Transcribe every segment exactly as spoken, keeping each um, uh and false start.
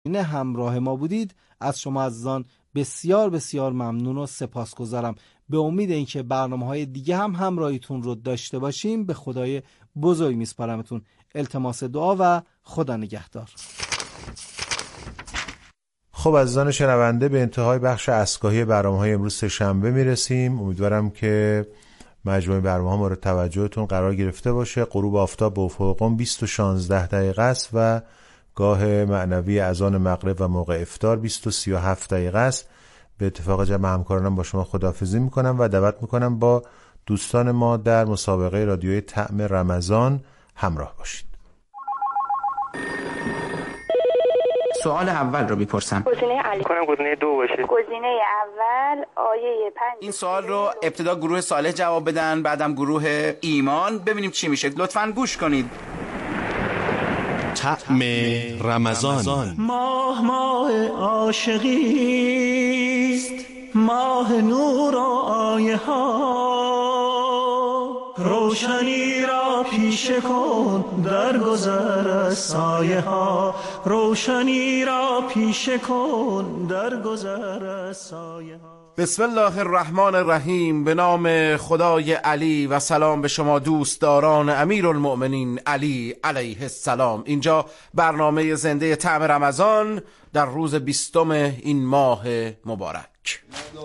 این همراه ما بودید. از شما عزیزان بسیار بسیار ممنون و سپاسگزارم. به امید اینکه برنامه‌های دیگه هم همراهیتون رو داشته باشیم به خدای بزرگ میسپارمتون. التماس دعا و خدا نگهدار. خب عزیزان شنونده، به انتهای بخش اسکاهی برنامه‌های امروز سه‌شنبه میرسیم. امیدوارم که مجموعه برنامه‌ها مورد توجهتون قرار گرفته باشه. غروب آفتاب به افق قم بیست و شانزده دقیقه است و گاه معنوی اذان مغرب و موقع افطار بیست و سی و هفت دقیقه است. به اتفاق جمع همکارانم با شما خداحافظی میکنم و دعوت میکنم با دوستان ما در مسابقه رادیوی طعم رمضان همراه باشید. سوال اول رو میپرسم. گزینه علی. کنم گزینه دو باشه. گزینه اول آیه پنج. این سوال رو ابتدا گروه صالح جواب بدن، بعدم گروه ایمان. ببینیم چی میشه. لطفاً گوش کنید. طعم رمضان. ماه ماه عاشقی است، ماه نور و آیه ها، روشنی را پیشه کن در گذر از سایه ها، روشنی را پیشه کن در گذر از سایه ها. بسم الله الرحمن الرحیم. به نام خدای علی و سلام به شما دوستداران امیرالمؤمنین علی علیه السلام. اینجا برنامه زنده طعم رمضان در روز بیستم این ماه مبارک.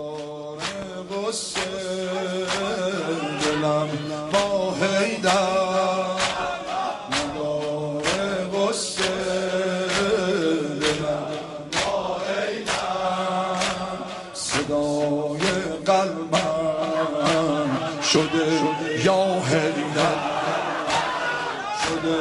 شده یا هیدر شده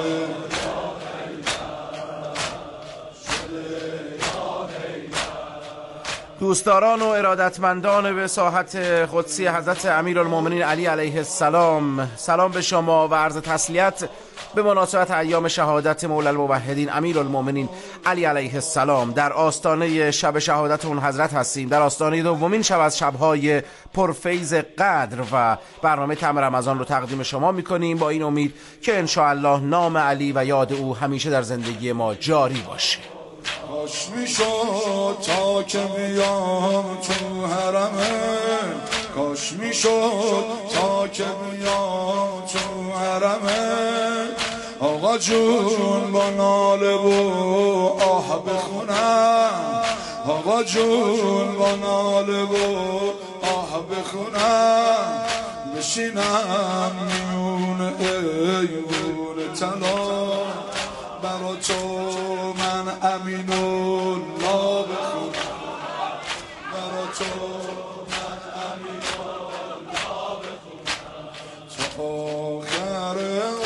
دوستداران و ارادتمندان به ساحت قدسی حضرت امیرالمؤمنین علی علیه السلام، سلام به شما و عرض تسلیت به مناسبت ایام شهادت مولا الموحدین امیرالمؤمنین علی علیه السلام. در آستانه شب شهادت اون حضرت هستیم، در آستانه دومین شب از شب‌های پرفیض قدر و برنامه طعم رمضان رو تقدیم شما می‌کنیم با این امید که انشاءالله نام علی و یاد او همیشه در زندگی ما جاری باشه. کاش میشد تا که بیام تو حرمه، کاش میشد تا که بیام تو حرمه، آقا جون با ناله و آه بخونم، آقا جون با ناله و آه بخونم، بشینم میون ایوون طلا برا تو من امین الله بخونم، برا تو من امین الله بخونم، تا آخر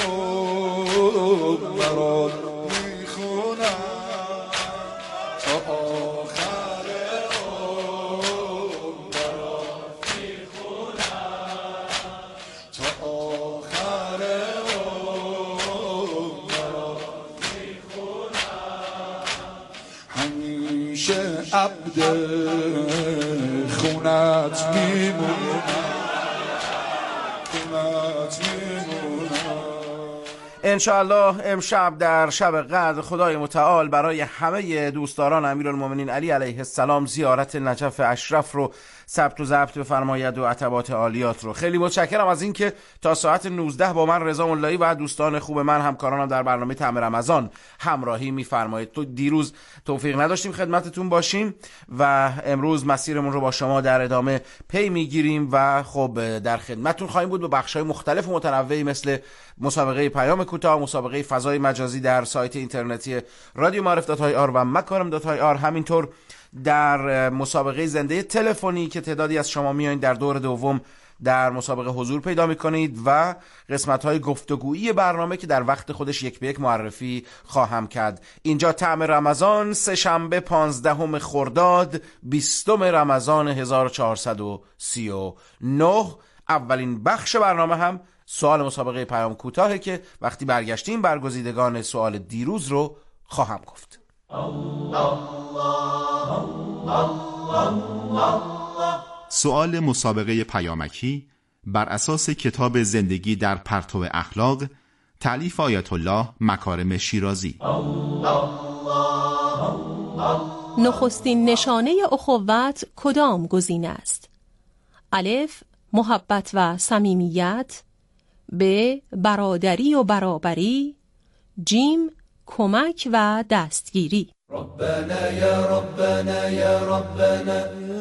عمر برات میخونم، تا آخر عمر برات میخونم، تا آخر عمر برات میخونم، همیشه عبد خونت میمونم، خونت میمونم. انشاءالله امشب در شب قدر خدای متعال برای همه دوستداران امیرالمؤمنین علی علیه السلام زیارت نجف اشرف رو ثبت و ضبط بفرماید و عتبات عالیات رو. خیلی متشکرم از اینکه تا ساعت نوزده با من رضا ملایی و دوستان خوب من همکارانم در برنامه طعم رمضان همراهی میفرمایید. تو دیروز توفیق نداشتیم خدمتتون باشیم و امروز مسیرمون رو با شما در ادامه پی میگیریم و خب در خدمتتون خواهیم بود به بخش‌های مختلف و متنوعی مثل مسابقه پیام کوتاه، مسابقه فضای مجازی در سایت اینترنتی رادیو معارف دات آی آر و مکارم دات آی آر، همینطور در مسابقه زنده تلفنی که تعدادی از شما میایین در دور دوم در مسابقه حضور پیدا میکنید و قسمت‌های گفتگویی برنامه که در وقت خودش یک به یک معرفی خواهم کرد. اینجا طعم رمضان، سه شنبه پانزدهم خرداد بیستم رمضان هزار و چهارصد و سی و نه. اولین بخش برنامه هم سوال مسابقه پیام کوتاهه که وقتی برگشتیم برگزیدگان سوال دیروز رو خواهم گفت. سوال مسابقه پیامکی بر اساس کتاب زندگی در پرتو اخلاق تألیف آیت الله مکارم شیرازی. نخستین نشانه اخوت کدام گزینه است؟ الف محبت و صمیمیت، ب برادری و برابری، جیم کمک و دستگیری. ربنا یا ربنا یا ربنا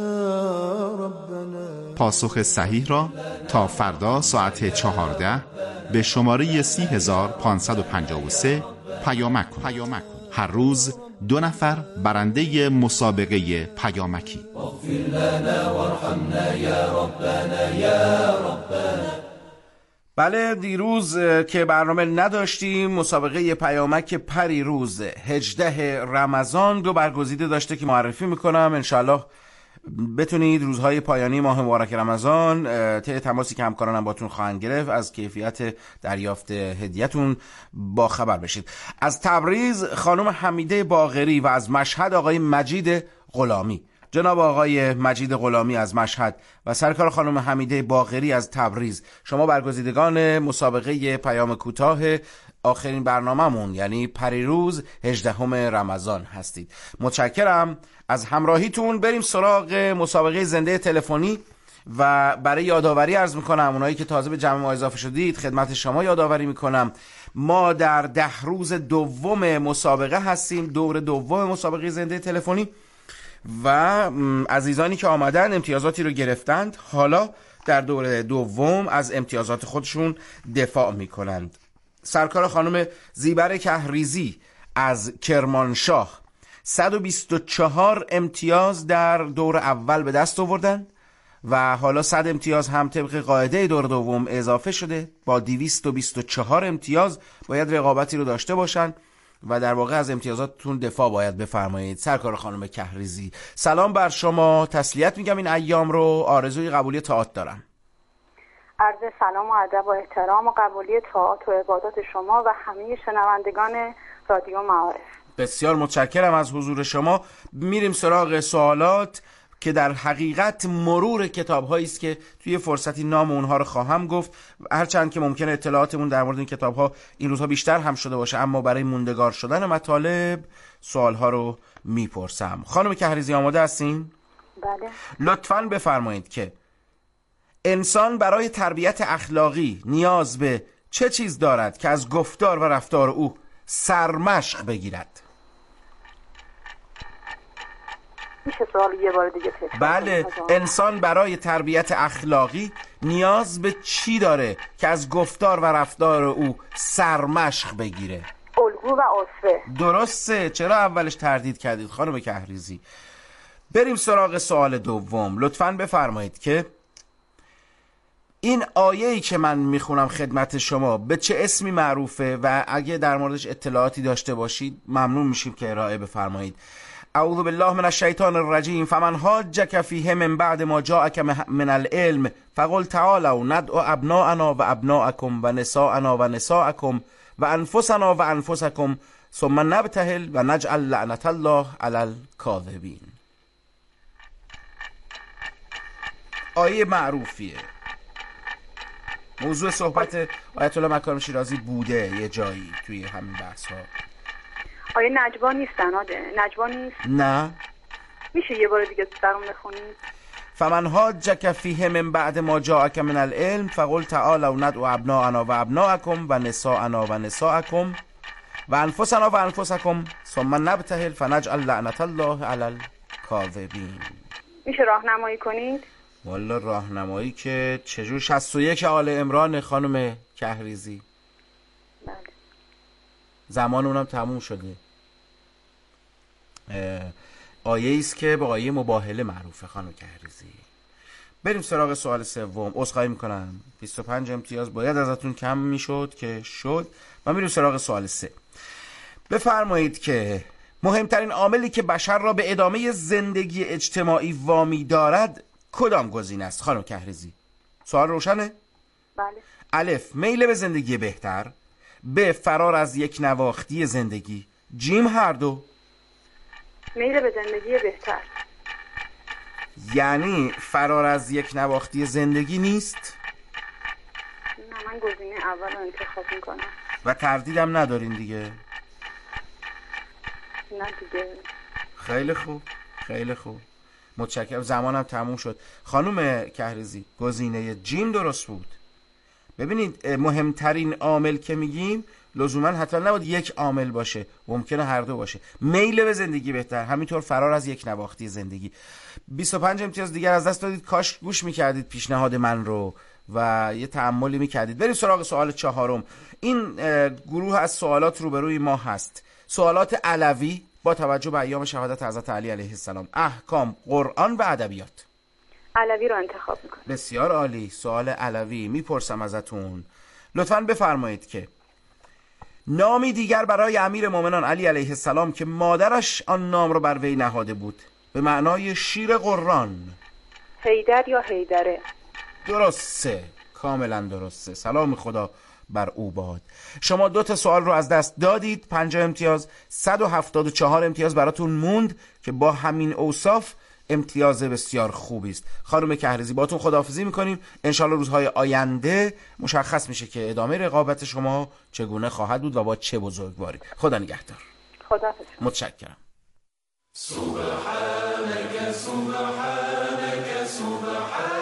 یا ربنا. پاسخ صحیح را تا فردا ساعت چهارده به شماره سی هزار پانصد و پنجاه و سه پیامک کنید. هر روز دو نفر برنده مسابقه پیامکی. اغفر لنا وارحمنا یا ربنا یا ربنا. بله، دیروز که برنامه نداشتیم مسابقه پیامک پری روز هجده رمضان دو برگزیده داشته که معرفی میکنم. انشالله بتونید روزهای پایانی ماه مبارک رمضان طی تماسی که همکارانم باتون خواهند گرفت از کیفیت دریافت هدیه‌تون با خبر بشید. از تبریز خانم حمیده باقری و از مشهد آقای مجید غلامی. جناب آقای مجید غلامی از مشهد و سرکار خانم حمیده باقری از تبریز، شما برگزیدگان مسابقه پیام کوتاه آخرین برنامه‌مون یعنی پریروز هجدهم رمضان هستید. متشکرم از همراهیتون. بریم سراغ مسابقه زنده تلفنی و برای یادآوری عرض میکنم اونایی که تازه به جمع ما اضافه شدید خدمت شما یادآوری میکنم ما در ده روز دوم مسابقه هستیم، دور دوم مسابقه زنده تلفنی و عزیزانی که آمدن امتیازاتی رو گرفتند حالا در دور دوم از امتیازات خودشون دفاع میکنند. سرکار خانم زیبر کهریزی از کرمانشاه صد و بیست و چهار امتیاز در دور اول به دست آوردن و حالا صد امتیاز هم طبق قاعده دور دوم اضافه شده. با دویست و بیست و چهار امتیاز باید رقابتی رو داشته باشن و در واقع از امتیازاتتون دفاع باید بفرمایید. سرکار خانم کهریزی سلام بر شما، تسلیت میگم این ایام رو، آرزوی قبولی طاعات دارم. عرض سلام و ادب و احترام و قبولی طاعات و عبادات شما و همه شنوندگان رادیو معارف. بسیار متشکرم از حضور شما. میریم سراغ سوالات که در حقیقت مرور کتاب‌هایی است که توی فرصتی نام اونها رو خواهم گفت، هرچند که ممکنه اطلاعاتمون در مورد این کتاب‌ها این روزها بیشتر هم شده باشه، اما برای موندگار شدن مطالب سوال‌ها رو میپرسم. خانم کهریزی آماده هستین؟ بله. لطفاً بفرمایید که انسان برای تربیت اخلاقی نیاز به چه چیز دارد که از گفتار و رفتار او سرمشق بگیرد؟ میشه سوال یه بار دیگه تکرار؟ بله، انسان برای تربیت اخلاقی نیاز به چی داره که از گفتار و رفتار او سرمشق بگیره؟ الگو و اسوه. درسته، چرا اولش تردید کردید خانم کهریزی؟ بریم سراغ سوال دوم. لطفاً بفرمایید که این آیه‌ای که من میخونم خدمت شما به چه اسمی معروفه و اگه در موردش اطلاعاتی داشته باشید ممنون میشیم که ارائه بفرمایید. اعوذ بالله من الشیطان الرجیم فمن حاجک فیه من بعد ما جاءک من العلم فقل تعالوا ندعو ابناءنا و ابناءکم و نساءنا و نساءکم و انفسنا و انفسکم ثم نبتهل و نجعل لعنت الله علی الکاذبین. آیه معروفیه، موضوع صحبت آیت الله مکارم شیرازی بوده یه جایی توی همین بحث ها. آیه نجوا نیستن؟ آده نجوا نیست؟ نه. میشه یه بار دیگه برام بخونید؟ فمن حاجک فیه من بعد ما جاءک من العلم فقل تعالوا ندعو ابناءنا و ابناءکم و نساءنا و نساءکم و انفسنا و انفسکم ثم نبتهل فنجعل لعنت الله علی الکاذبین. میشه راهنمایی کنید؟ والا راهنمایی که چجور؟ شصت و یک آل عمران خانم کهریزی. بله. زمان اونم تموم شده. آیه ایست که به آیه مباهله معروفه خانم کهریزی. بریم سراغ سوال سوم. عذرخواهی میکنم بیست و پنج امتیاز باید ازتون کم میشد که شد. ما میریم سراغ سوال سه. بفرمایید که مهمترین عاملی که بشر را به ادامه زندگی اجتماعی وامی دارد کدام گزینه است خانم کهریزی؟ سوال روشنه؟ بله. الف میل به زندگی بهتر، ب فرار از یک نواختی زندگی، جیم هر دو. میل به زندگی بهتر. یعنی فرار از یک نواختی زندگی نیست؟ نه، من گزینه اول رو انتخاب میکنم. و تردیدم ندارین دیگه؟ نه دیگه. خیلی خوب، خیلی خوب، متشکرم. زمانم تموم شد. خانم کهرزی، گزینه جیم درست بود. ببینید مهمترین عامل که میگیم لزوما حتما نباید یک عامل باشه، ممکنه هر دو باشه. میل به زندگی بهتر، همینطور فرار از یک نواختی زندگی. بیست و پنج امتیاز دیگر از دست دادید. کاش گوش میکردید پیشنهاد من رو و یه تأملی میکردید. بریم سراغ سوال چهارم. این گروه از سوالات روبروی ما هست. سوالات علوی با توجه به ایام شهادت حضرت علی علیه السلام، احکام، قرآن و ادبیات. علوی رو انتخاب میکنم. بسیار عالی. سوال علوی میپرسم ازتون، لطفاً بفرمایید که نامی دیگر برای امیر مومنان علی علیه السلام که مادرش آن نام رو بر وی نهاده بود به معنای شیر قرآن. حیدر یا حیدره؟ درسته، کاملا درسته. سلام خدا بر او باد. شما دو تا سوال رو از دست دادید. پنجاه امتیاز، صد و هفتاد و چهار امتیاز براتون موند که با همین اوصاف امتیاز بسیار خوبی است. خانم کهرزی باتون خداحافظی میکنیم. انشالله روزهای آینده مشخص میشه که ادامه رقابت شما چگونه خواهد بود و با چه بزرگواری. خدا نگهدار. خدا متشکرم. سبحانك سبحانك سبحانك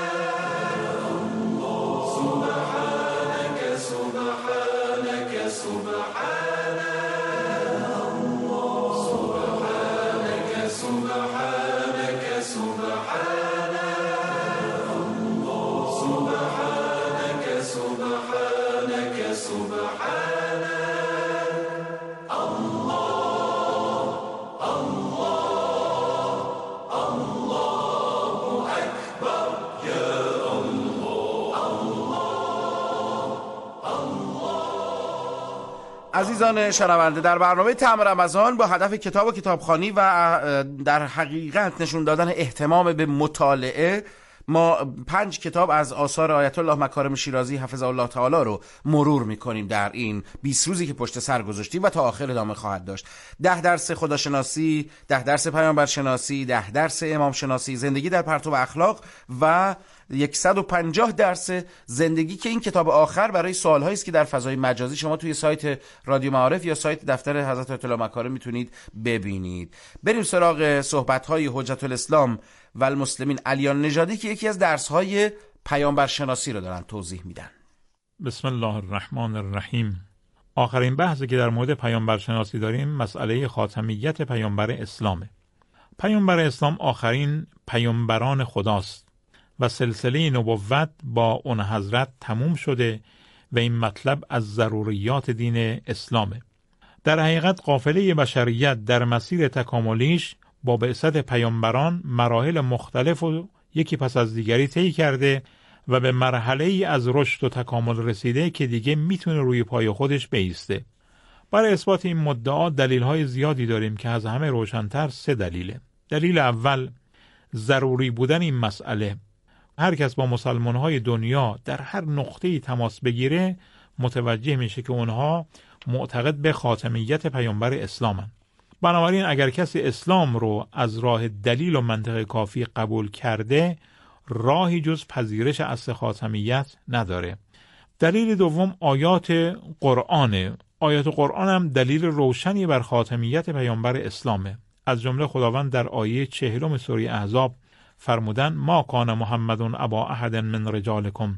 عزیزان شنونده، در برنامه طعم رمضان با هدف کتاب و کتابخوانی و در حقیقت نشون دادن اهتمام به مطالعه ما پنج کتاب از آثار آیت الله مکارم شیرازی حفظه الله تعالی رو مرور میکنیم در این بیست روزی که پشت سر گذاشتیم و تا آخر ادامه خواهد داشت. ده درس خداشناسی، ده درس پیامبرشناسی، ده درس امام شناسی، زندگی در پرتو اخلاق و صد و پنجاه درس زندگی که این کتاب آخر برای سوالهایی است که در فضای مجازی شما توی سایت رادیو معارف یا سایت دفتر حضرت آیت الله مکارم میتونید ببینید. بریم سراغ صحبت‌های حجت الاسلام و المسلمین علیان نژادی که یکی از درس‌های پیامبرشناسی رو دارن توضیح میدن. بسم الله الرحمن الرحیم. آخرین بحثی که در مورد پیامبرشناسی داریم مسئله خاتمیت پیامبر اسلامه. پیامبر اسلام آخرین پیامبران خداست و سلسله نبوت با اون حضرت تموم شده و این مطلب از ضروریات دین اسلامه. در حقیقت قافله بشریت در مسیر تکاملیش با بعثت پیامبران مراحل مختلف و یکی پس از دیگری طی کرده و به مرحله ای از رشد و تکامل رسیده که دیگه میتونه روی پای خودش بایسته. برای اثبات این مدعا دلیل‌های زیادی داریم که از همه روشن‌تر سه دلیله. دلیل اول ضروری بودن این مسئله. هر کس با مسلمان‌های دنیا در هر نقطه‌ای تماس بگیره متوجه میشه که اونها معتقد به خاتمیت پیامبر اسلامن. بنابراین اگر کسی اسلام رو از راه دلیل و منطق کافی قبول کرده راهی جز پذیرش اصل خاتمیت نداره. دلیل دوم آیات قرآنه. آیات قرآن هم دلیل روشنی بر خاتمیت پیامبر اسلامه. از جمله خداوند در آیه چهلم سوره احزاب فرمودن ما کان محمد ابا احد من رجالکم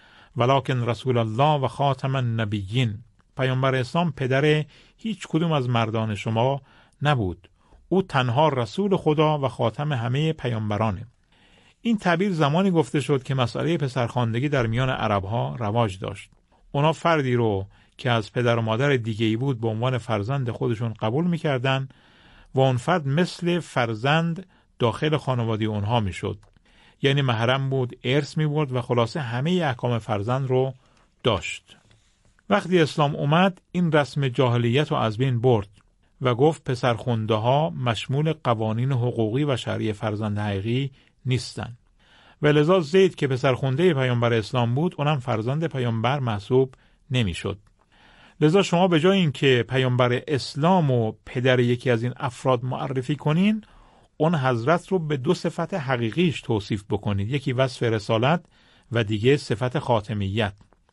ولکن رسول الله و خاتم النبیین. پیامبر اسلام پدر هیچ کدوم از مردان شما نبود. او تنها رسول خدا و خاتم همه پیامبرانه. این تعبیر زمانی گفته شد که مسئله پسرخواندگی در میان عربها رواج داشت. اونا فردی رو که از پدر و مادر دیگه‌ای بود به عنوان فرزند خودشون قبول می‌کردن و اون فرد مثل فرزند داخل خانواده اونها میشد. یعنی محرم بود، ارث می‌برد و خلاصه همه احکام فرزند رو داشت. وقتی اسلام اومد این رسم جاهلیت رو از بین برد و گفت پسرخونده ها مشمول قوانین حقوقی و شرعی فرزند حقیقی نیستن. و لذا زید که پسرخونده پیامبر اسلام بود اونم فرزند پیامبر محسوب نمیشد. لذا شما به جای اینکه پیامبر اسلام و پدر یکی از این افراد معرفی کنین اون حضرت رو به دو صفت حقیقیش توصیف بکنید. یکی وصف رسالت و دیگه صفت خاتمیت.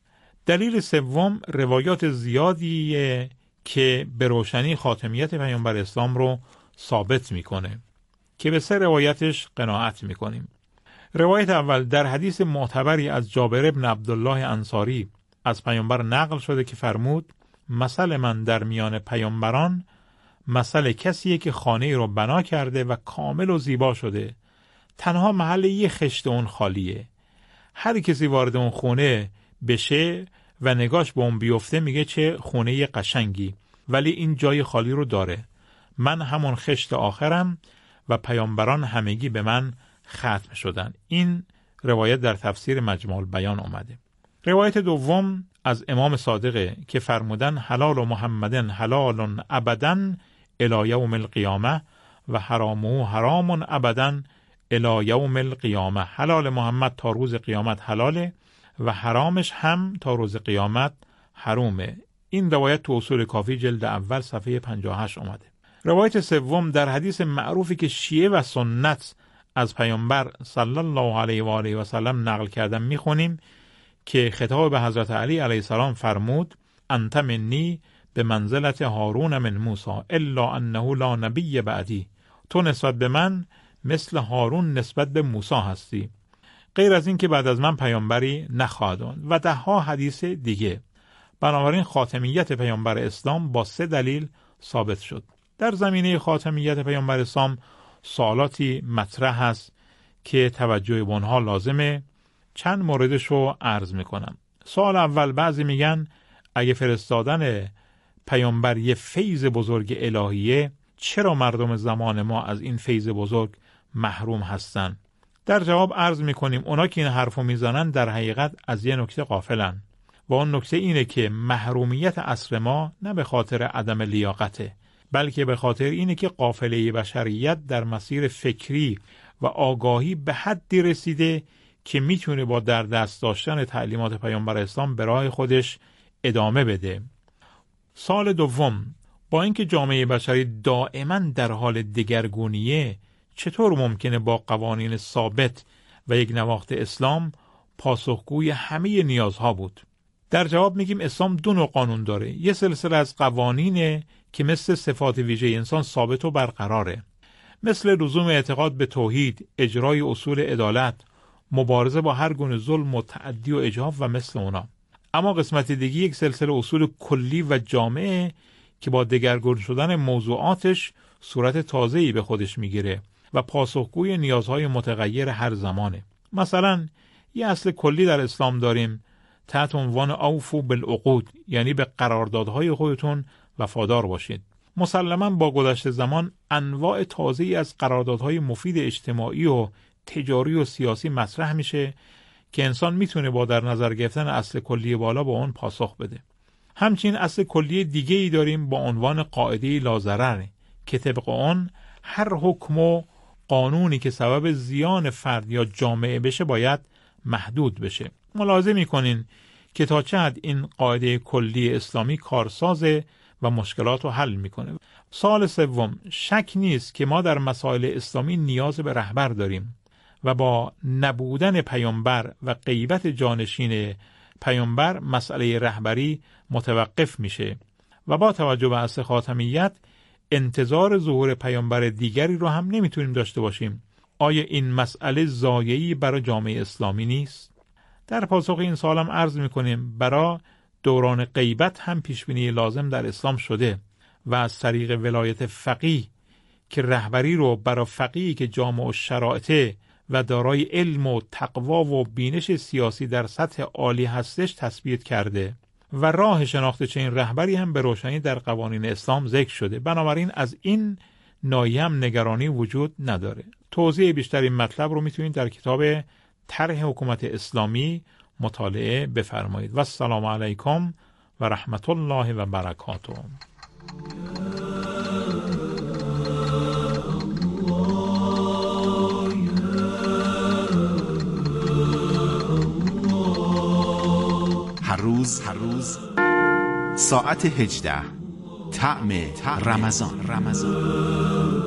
دلیل سوم روایات زیادیه که به روشنی خاتمیت پیامبر اسلام رو ثابت میکنه که به سه روایتش قناعت میکنیم. روایت اول در حدیث معتبری از جابر بن عبدالله انصاری از پیامبر نقل شده که فرمود مثل من در میان پیامبران مثل کسیه که خانه رو بنا کرده و کامل و زیبا شده، تنها محل یه خشت اون خالیه. هر کسی وارد اون خونه بشه و نگاش به اون بیفته میگه چه خونه قشنگی، ولی این جای خالی رو داره. من همون خشت آخرم و پیامبران همگی به من ختم شدن. این روایت در تفسیر مجموع البیان اومده. روایت دوم از امام صادقه که فرمودن حلال محمدن حلال ابداً الی یوم القیامه و حرامه حرام ابداً الی یوم القیامه. حلال محمد تا روز قیامت حلاله و حرامش هم تا روز قیامت حرومه. این روایت تو اصول کافی جلد اول صفحه پنجاه و هشت اومده. روایت سوم در حدیث معروفی که شیعه و سنت از پیامبر صلی الله علیه و آله و سلم نقل کردن میخونیم که خطاب به حضرت علی علیه السلام فرمود انت منی به منزلت هارون من موسی الا انه لا نبی بعدی. تو نسبت به من مثل هارون نسبت به موسی هستی، غیر از این که بعد از من پیامبری نخواهد آمد. و ده ها حدیث دیگه. بنابراین خاتمیت پیامبر اسلام با سه دلیل ثابت شد. در زمینه خاتمیت پیامبر اسلام سوالاتی مطرح هست که توجه به اونها لازمه. چند موردش رو عرض میکنم. سوال اول، بعضی میگن اگه فرستادن پیامبر یه فیض بزرگ الهیه، چرا مردم زمان ما از این فیض بزرگ محروم هستن؟ در جواب عرض میکنیم اونا که این حرفو میزنن در حقیقت از یه نکته غافلن و اون نکته اینه که محرومیت عصر ما نه به خاطر عدم لیاقته، بلکه به خاطر اینه که قافله بشریت در مسیر فکری و آگاهی به حدی رسیده که میتونه با در دست داشتن تعلیمات پیامبر اسلام به راه خودش ادامه بده. سال دوم، با اینکه جامعه بشری دائما در حال دگرگونیه، چطور ممکنه با قوانین ثابت و یک نواخت اسلام پاسخگوی همه نیازها بود؟ در جواب میگیم اسلام دو نوع قانون داره. یه سلسله از قوانینه که مثل صفات ویژه انسان ثابت و برقراره، مثل لزوم اعتقاد به توحید، اجرای اصول عدالت، مبارزه با هر گونه ظلم و تعدی و اجحاف و مثل اونا. اما قسمت دیگه یک سلسله اصول کلی و جامعه که با دگرگون شدن موضوعاتش صورت تازه‌ای به خودش میگیره و پاسخگوی نیازهای متغیر هر زمانه. مثلا یه اصل کلی در اسلام داریم تحت عنوان اوفوا بالعقود، یعنی به قراردادهای خودتون وفادار باشید. مسلماً با گذشت زمان انواع تازه‌ای از قراردادهای مفید اجتماعی و تجاری و سیاسی مطرح میشه که انسان میتونه با در نظر گرفتن اصل کلی بالا با اون پاسخ بده. همچنین اصل کلی دیگه ای داریم با عنوان قاعده لاضرر که طبق اون هر حکم و قانونی که سبب زیان فرد یا جامعه بشه باید محدود بشه. ملاحظه میکنین که تا چه حد این قاعده کلی اسلامی کارسازه و مشکلات رو حل میکنه. سوال سوم، شک نیست که ما در مسائل اسلامی نیاز به رهبر داریم و با نبودن پیامبر و غیبت جانشین پیامبر مسئله رهبری متوقف میشه و با توجه به اصل خاتمیت انتظار ظهور پیامبر دیگری رو هم نمیتونیم داشته باشیم. آیا این مسئله ضایعی برای جامعه اسلامی نیست؟ در پاسخ این سوالم عرض میکنیم برای دوران غیبت هم پیشبینی لازم در اسلام شده و از طریق ولایت فقیه که رهبری رو برای فقیهی که جامع و شرایط و دارای علم و تقوا و بینش سیاسی در سطح عالی هستش تثبیت کرده و راه شناخت چنین رهبری هم به روشنی در قوانین اسلام ذکر شده. بنابراین از این ناحیه هم نگرانی وجود نداره. توضیح بیشتر این مطلب رو میتونید در کتاب طرح حکومت اسلامی مطالعه بفرمایید. و السلام علیکم و رحمت الله و برکاته. هر روز هر روز ساعت هجده طعم رمضان رمضان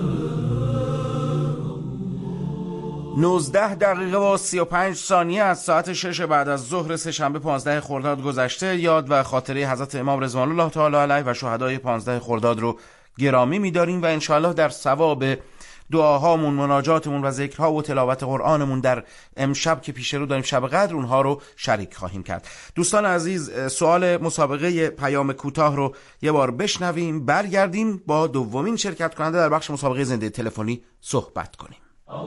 نوزده دقیقه و سی و پنج ثانیه از ساعت شش بعد از ظهر سه‌شنبه پانزده خرداد گذشته. یاد و خاطره حضرت امام رضوان الله تعالی علیه و شهدای پانزده خرداد رو گرامی می‌داریم و انشاءالله در ثواب دعاهامون، مناجاتمون و ذکرها و تلاوت قرآنمون در امشب که پیش رو داریم، شب قدر، اونها رو شریک خواهیم کرد. دوستان عزیز، سوال مسابقه پیام کوتاه رو یه بار بشنویم، برگردیم با دومین شرکت کننده در بخش مسابقه زنده تلفنی صحبت کنیم.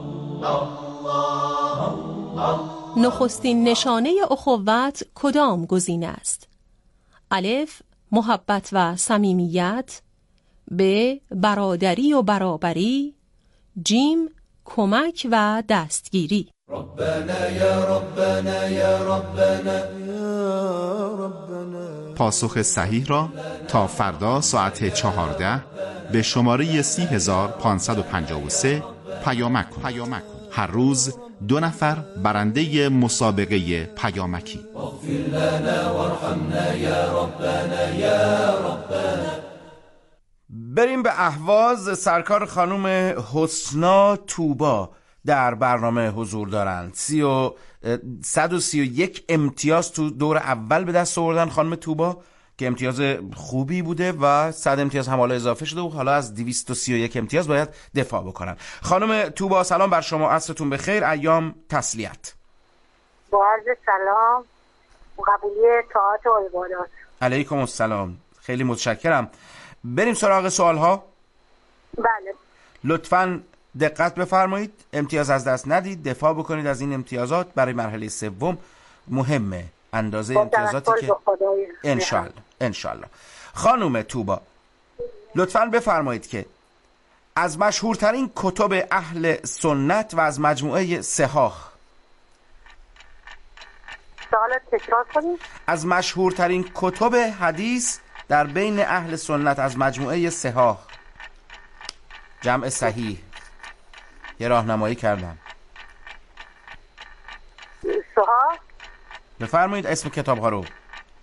نخستین نشانه اخوت کدام گزینه است؟ الف محبت و صمیمیت، ب برادری و برابری، جیم کمک و دستگیری. ربنا یا ربنا یا ربنا یا ربنا. پاسخ صحیح را تا فردا ساعت چهارده به شماره سی هزار پانصد و پنجاه و سه پیامک کنید. هر روز دو نفر برنده مسابقه پیامکی. اغفر لنا وارحمنا یا ربنا یا ربنا. بریم به اهواز. سرکار خانم حسنا توبا در برنامه حضور دارند. سی و صد و سی و یک امتیاز تو دور اول به دست آوردن خانم توبا که امتیاز خوبی بوده و صد امتیاز هم حالا اضافه شده و حالا از دویست و سی و یک امتیاز باید دفاع بکنن. خانم توبا سلام بر شما، عصرتون بخیر، ایام تسلیت. با عرض سلام و قبولی طاعت و عبادات. علیکم السلام، خیلی متشکرم. بریم سراغ سوال ها. بله. لطفاً دقت بفرمایید، امتیاز از دست ندید، دفاع بکنید از این امتیازات. برای مرحله سوم مهمه اندازه امتیازاتی که انشالله انشالله. خانم توبا لطفاً بفرمایید که از مشهورترین کتب اهل سنت و از مجموعه صحاح، سوالت تکرار کنید. از مشهورترین کتب حدیث در بین اهل سنت از مجموعه صحاح، جمع صحیح، یه راهنمایی کردم. صحاح. بفرمایید اسم کتاب ها رو.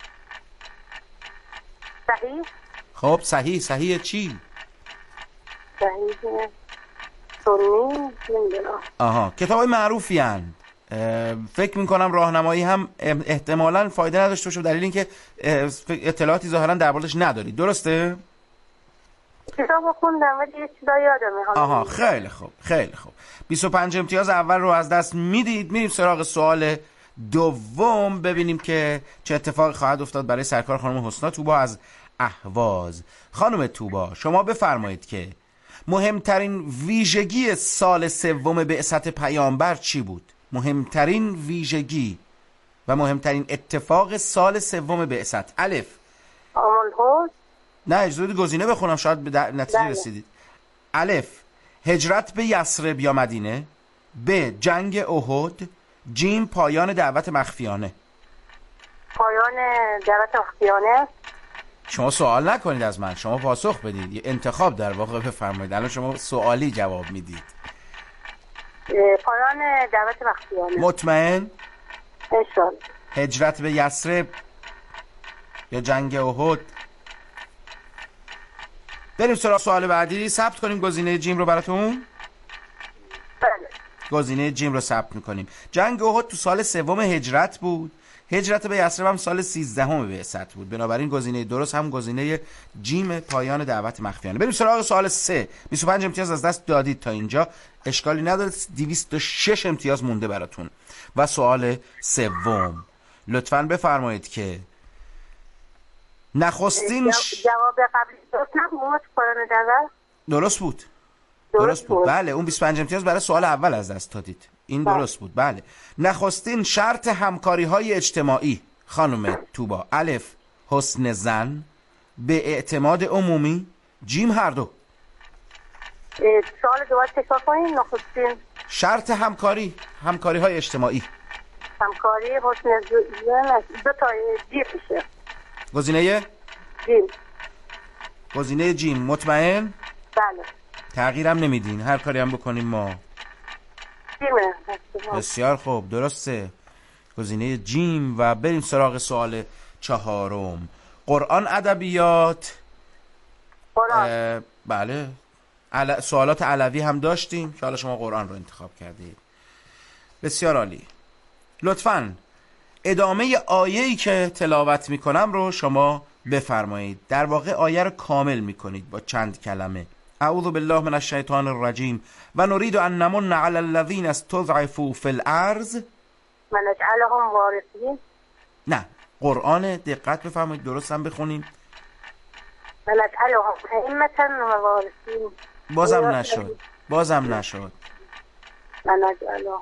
صحیح. خب صحیح، صحیح چی؟ صحیح سنی نمیدونم. آها، کتاب های معروفی هستند. فکر میکنم راهنمایی هم احتمالاً فایده نداشته باشه، دلیل اینکه اطلاعاتی ظاهراً دربارش نداری، درسته؟ کتاب خوندم ولی یه چیزا یادمه. آها خیلی خوب خیلی خوب. بیست و پنج امتیاز اول رو از دست میدید. میریم سراغ سوال دوم، ببینیم که چه اتفاقی خواهد افتاد برای سرکار خانم حسنا توبا از اهواز. خانم توبا شما بفرمایید که مهمترین ویژگی سال سوم بعثت پیامبر چی بود؟ مهمترین ویژگی و مهمترین اتفاق سال سوم بعثت. الف عامل حوض. نه اجازه گزینه بخونم شاید به نتیجه بله. رسیدید. الف هجرت به یثرب یا مدینه، ب جنگ احد، جیم پایان دعوت مخفیانه. پایان دعوت مخفیانه. شما سوال نکنید از من، شما پاسخ بدید، یه انتخاب در واقع بفرمایید. الان شما سوالی جواب میدید. پایان دعوت مخفیانه. مطمئن؟ انشالله. هجرت به یثرب یا جنگ احد. بریم سراغ سوال بعدی. ثبت کنیم گزینه جیم رو براتون. بله. گزینه جیم رو ثبت میکنیم. جنگ احد تو سال سوم هجرت بود، هجرت به یثرب هم سال سیزدهم بعثت بود. بنابراین گزینه درست هم گزینه جیم پایان دعوت مخفیانه. بریم سراغ سوال سه. بیست و پنج امتیاز از دست دادید تا اینجا، اشکالی نداره، دویست و شش امتیاز مونده براتون. و سوال سوم لطفاً بفرمایید که نخستین جواب قبلی درست نبود. پایان دعوت درست بود. درست, درست بود. بود بله. اون بیست و پنج امتیاز برای سوال اول از دست دادید. این بله. درست بود. بله. نخستین شرط همکاری های اجتماعی خانم توبا. الف حسن زن، به اعتماد عمومی، جیم هر دو. سوال دوباره تکرار کنید. نخستین شرط همکاری، همکاری های اجتماعی. همکاری حسن زن دو تا جیم میشه. گزینه جیم. گزینه جیم. مطمئن؟ بله. تغییرم نمیدین هر کاری هم بکنیم ما؟ جیمه. بسیار خوب، درسته، گزینه جیم. و بریم سراغ سوال چهارم. قرآن ادبیات. قرآن. بله. عل... سوالات علوی هم داشتیم که حالا شما قرآن رو انتخاب کردید. بسیار عالی. لطفاً ادامه آیه‌ای که تلاوت میکنم رو شما بفرمایید. در واقع آیه رو کامل میکنید با چند کلمه. اعوذ بالله من الشیطان الرجیم و نريد ان نمن على الذين استضعفوا في الارض و نجعلهم وارثین. نه، قرآن دقت بفرمایید، درست هم بخونید. و نجعلهم ائمة و وارثین. بازم نشد بازم نشد و نجعلهم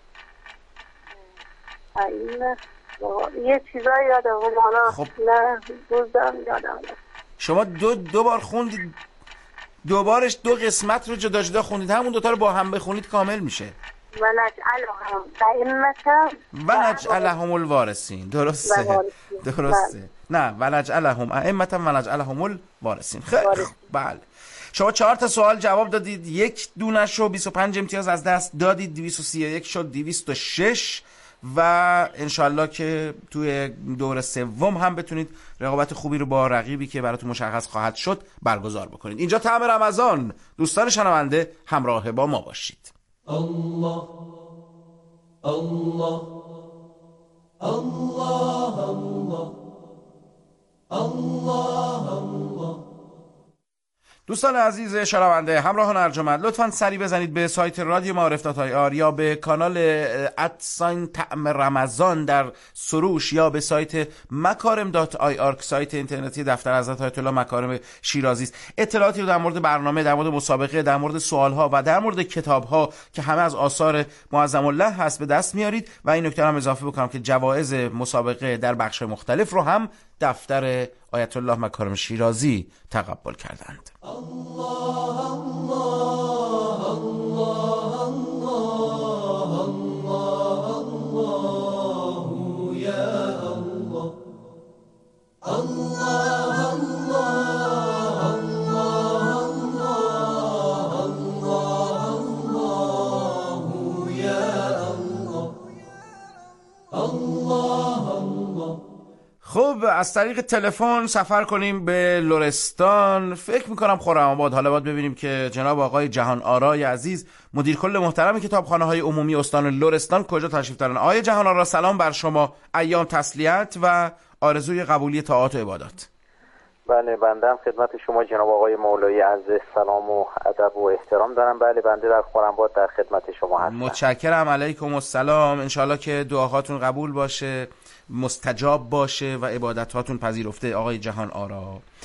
ائمة. یه چیزایی یادم حالا خب. نه روزم یادم. شما دو دو بار خوندید، دوبارش دو قسمت رو جدا جدا خوندید، همون دوتا رو با هم بخونید کامل میشه. و نجعلهم ائمة و نجعلهم الوارثین. درسته درسته نه و نجعلهم ائمة و نجعلهم الوارثین. خیلی بله. شما چهار تا سوال جواب دادید، یک دونه شو بیست و پنج امتیاز از دست دادید، دویست و سی و یک شد دویست و شش و انشالله که توی دور سوم هم بتونید رقابت خوبی رو با رقیبی که براتون مشخص خواهد شد برگزار بکنید. اینجا طعم رمضان. دوستان شنونده همراه با ما باشید. الله الله الله الله الله الله. دوستان عزیز شنونده همراهان ارجمند، لطفاً سری بزنید به سایت رادیو معارف دات آی آر یا به کانال ادساین طعم رمضان در سروش یا به سایت مکارم دات آی آر، سایت اینترنتی دفتر حضرت آیت الله مکارم شیرازی است. اطلاعاتی رو در مورد برنامه، در مورد مسابقه، در مورد سوالها و در مورد کتابها که همه از آثار معظم الله هست به دست میارید. و این نکته هم اضافه بکنم که جوایز مسابقه در بخش مختلف رو هم دفتر آیت الله مکارم شیرازی تقبل کردند. الله الله الله الله الله یا الله الله الله الله الله یا الله الله الله. خب از طریق تلفن سفر کنیم به لرستان. فکر میکنم خرم‌آباد. حالا باید ببینیم که جناب آقای جهان آرای عزیز مدیر کل محترم کتابخانه های عمومی استان لرستان کجا تشریف دارن. آقای جهان آرا سلام بر شما، ایام تسلیت و آرزوی قبولی طاعات و عبادات. بله بنده هم خدمت شما جناب آقای مولایی عزیز سلام و ادب و احترام دارم. بله بنده در خرم‌آباد در خدمت شما هستم. متشکرم. علیکم السلام. انشالله که دعاهاتون قبول باشه، مستجاب باشه و عبادتاتون پذیرفته. آقای جهان آرا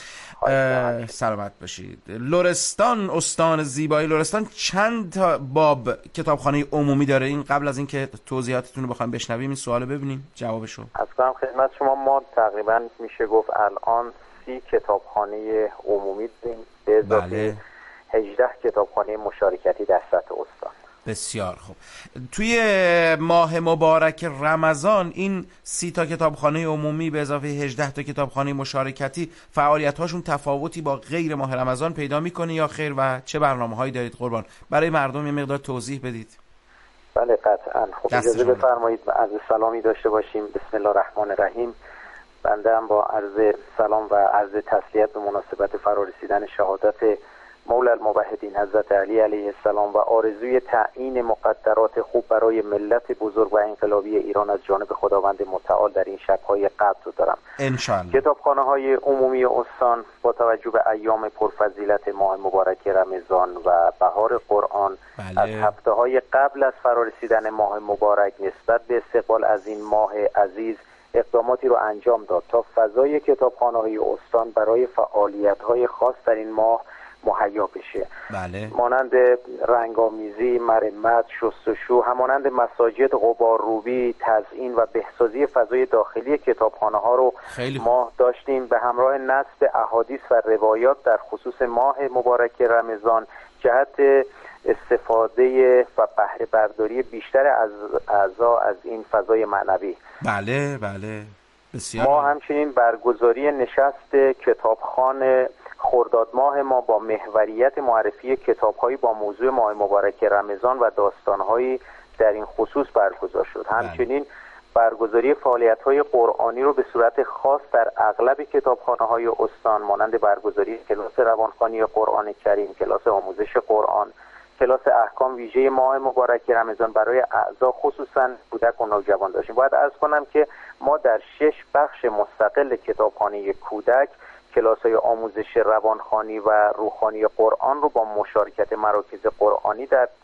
سلامت باشید. لرستان، استان زیبای لرستان، چند تا باب کتابخانه عمومی داره؟ این قبل از اینکه توضیحاتتون رو بخوام بشنویم این سوالو ببینیم جوابشو. از کنم خدمت شما ما تقریبا میشه گفت الان سی کتابخانه عمومی داریم به اضافه بله. هجده کتابخانه مشارکتی در سطح استان. بسیار خوب. توی ماه مبارک رمضان این سی تا کتابخانه عمومی به اضافه هجده تا کتابخانه مشارکتی فعالیت‌هاشون تفاوتی با غیر ماه رمضان پیدا می‌کنه یا خیر و چه برنامه‌هایی دارید قربان؟ برای مردم یه مقدار توضیح بدید. بله قطعاً. خب اجازه بفرمایید عرض سلامی داشته باشیم. بسم الله الرحمن الرحیم. بنده هم با عرض سلام و عرض تسلیت به مناسبت فرارسیدن شهادت مولا الموحدین حضرت علی علیه السلام و آرزوی تعیین مقدرات خوب برای ملت بزرگ و انقلابی ایران از جانب خداوند متعال در این شب‌های قدر دارم. انشالله. کتابخانه‌های عمومی استان با توجه به ایام پرفضیلت ماه مبارک رمضان و بهار قرآن بله. از هفته‌های قبل از فرارسیدن ماه مبارک نسبت به استقبال از این ماه عزیز اقداماتی رو انجام داد تا فضای کتابخانه‌های استان برای فعالیت‌های خاص در این ماه مهیا بشه. بله. مانند رنگامیزی، مرمت، شستشو، همانند مساجد، غبارروبی، تزیین و بهسازی فضای داخلی کتابخانه‌ها رو ما داشتیم به همراه نصب احادیث و روایات در خصوص ماه مبارک رمضان جهت استفاده و بهره برداری بیشتر از اعضا از این فضای معنوی. بله بله بسیار. ما همچنین برگزاری نشست کتابخانه خرداد ماه ما با محوریت معرفی کتاب‌هایی با موضوع ماه مبارک رمضان و داستان‌هایی در این خصوص برگزار شد. همچنین برگزاری فعالیت‌های قرآنی رو به صورت خاص در اغلب کتابخانه‌های استان مانند برگزاری کلاس روانخوانی قرآن کریم، کلاس آموزش قرآن، کلاس احکام ویژه ماه مبارک رمضان برای اعضا خصوصا کودک و نوجوان داشتیم. باید عرض کنم که ما در شش بخش مستقل کتابخانه کودک کلاس‌های آموزش روانخوانی و روحانی قرآن رو با مشارکت مراکز قرآنی در